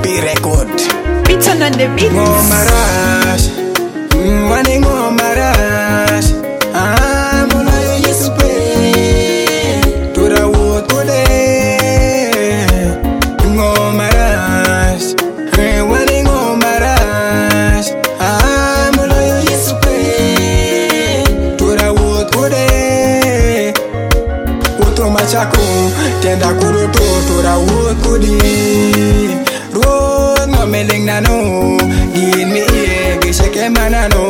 B record. Beats on the beat. Ngomarash, wani ngomarash. Mula Yesu pe, tura wo tode. Ngomarash, wani ngomarash. Mula Yesu pe, tura wo tode. Uto machako, tenda kuruto, tura wo tode. Meling nano, give me ear, gishake manano.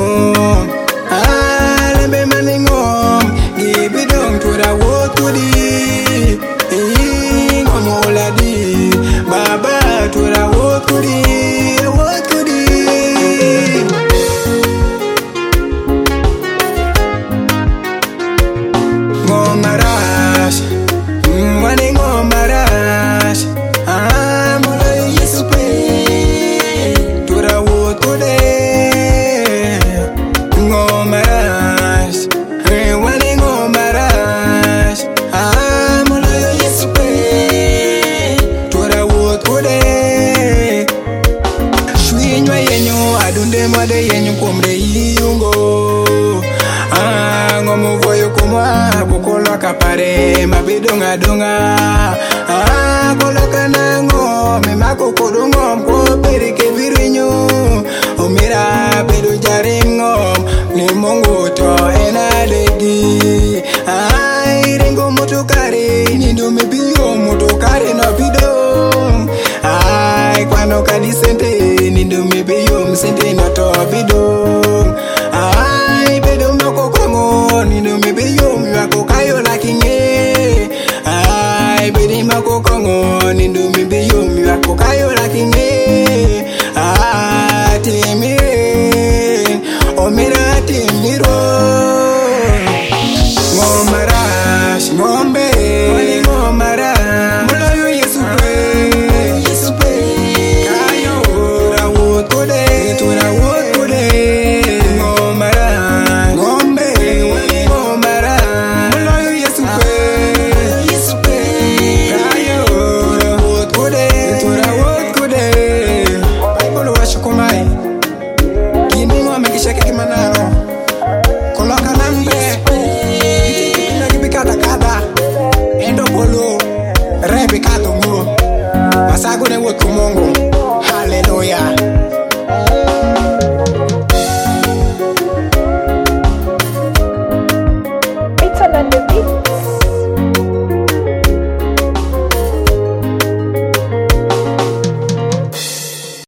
Lembe maningom, give it on to the world to the Ngomoladi, Baba to the world to the world to the Ngomarash, wani ngomarash. Adunde made yenyu komre yungo ngomo voyo komwa bukola kapare mabedo ngadonga koloka nango me mako kodongo ko perike virinyo omira bedo jaringo ni mongo to enadegi rengo motokare ni ndo me biyo motokare na bido kwano kadisente ni ndo me biyo sente na to bido